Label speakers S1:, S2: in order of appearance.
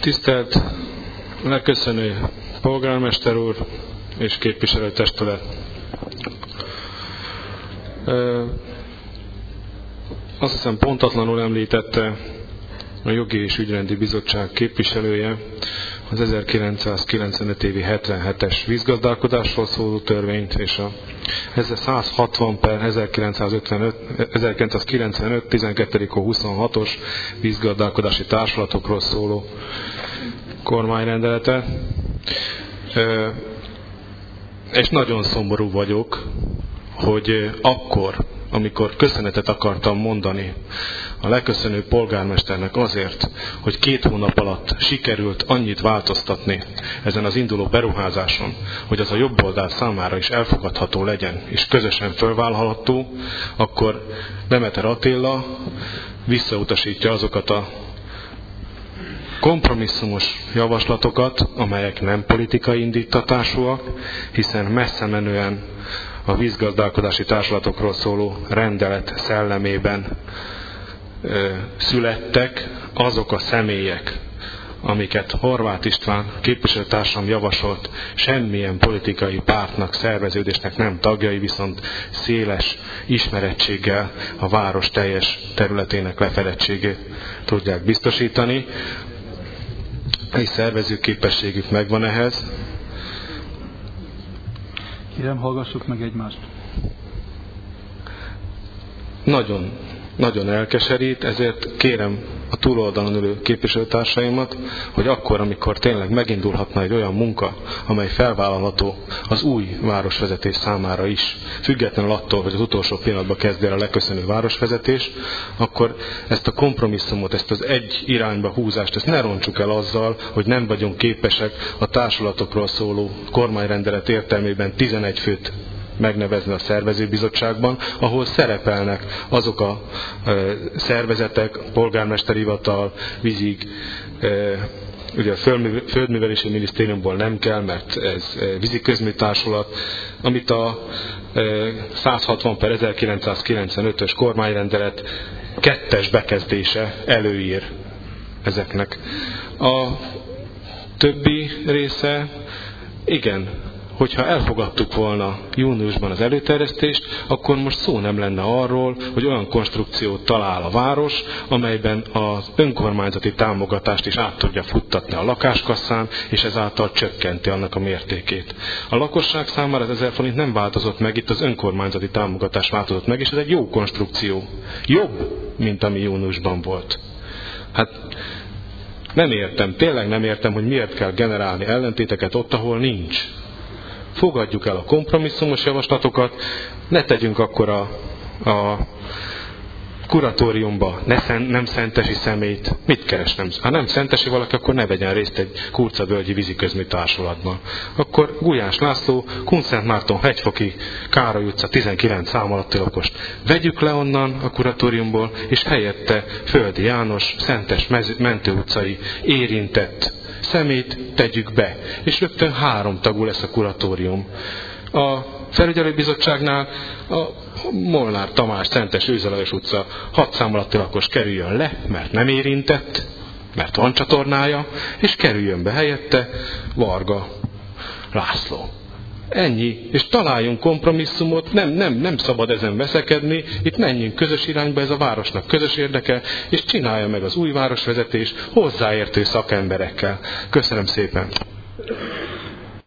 S1: Tisztelt leköszönő polgármester úr és képviselőtestület! Azt hiszem pontatlanul említette a Jogi és Ügyrendi Bizottság képviselője az 1995 évi 77-es vízgazdálkodásról szóló törvényt és a 160 per 1995 12. 26-os vízgazdálkodási társulatokról szóló kormányrendeletet. És nagyon szomorú vagyok, hogy akkor, amikor köszönetet akartam mondani a leköszönő polgármesternek azért, hogy 2 hónap alatt sikerült annyit változtatni ezen az induló beruházáson, hogy az a jobb oldal számára is elfogadható legyen, és közösen fölvállalható, akkor Demeter Attila visszautasítja azokat a kompromisszumos javaslatokat, amelyek nem politikai indítatásúak, hiszen messze menően a vízgazdálkodási társulatokról szóló rendelet szellemében születtek azok a személyek, amiket Horváth István képviselőtársam javasolt, semmilyen politikai pártnak, szerveződésnek nem tagjai, viszont széles ismerettséggel a város teljes területének lefedettségét tudják biztosítani. És szervezőképességük megvan ehhez.
S2: Kérem, hallgassuk meg egymást.
S1: Nagyon elkeserít, ezért kérem a túloldalon ülő képviselőtársaimat, hogy akkor, amikor tényleg megindulhatna egy olyan munka, amely felvállalható az új városvezetés számára is, függetlenül attól, hogy az utolsó pillanatban kezd el a leköszönő városvezetés, akkor ezt a kompromisszumot, ezt az egy irányba húzást, ezt ne rontsuk el azzal, hogy nem vagyunk képesek a társulatokról szóló kormányrendelet értelmében 11 főt megnevezni a szervezőbizottságban, ahol szerepelnek azok a szervezetek, polgármesterhivatal, vízig, ugye a Földművelési Minisztériumból nem kell, mert ez víziközműtársulat, amit a 160 per 1995-ös kormányrendelet 2. bekezdése előír ezeknek. A többi része, igen, hogyha elfogadtuk volna júniusban az előterjesztést, akkor most szó nem lenne arról, hogy olyan konstrukciót talál a város, amelyben az önkormányzati támogatást is át tudja futtatni a lakáskasszán, és ezáltal csökkenti annak a mértékét. A lakosság számára az 1000 forint nem változott meg, itt az önkormányzati támogatás változott meg, és ez egy jó konstrukció. Jobb, mint ami júniusban volt. Hát tényleg nem értem, hogy miért kell generálni ellentéteket ott, ahol nincs. Fogadjuk el a kompromisszumos javaslatokat, ne tegyünk akkor a kuratóriumba nem szentesi személyt. Mit keres? Ha nem szentesi valaki, akkor ne vegyen részt egy Kurcavölgyi víziközmű társulatban. Akkor Gulyás László, Kunszent Márton hegyfoki Károly utca 19 szám alatti lakost vegyük le onnan a kuratóriumból, és helyette Földi János, Szentes Mentő utcai érintett szemét tegyük be, és rögtön 3 tagú lesz a kuratórium. A felügyelőbizottságnál a Molnár Tamás Szentes Őzelajos utca 6 szám alatti lakos kerüljön le, mert nem érintett, mert van csatornája, és kerüljön be helyette Varga László. Ennyi, és találjunk kompromisszumot, nem szabad ezen veszekedni, itt menjünk közös irányba, ez a városnak közös érdeke, és csinálja meg az új városvezetés hozzáértő szakemberekkel. Köszönöm szépen!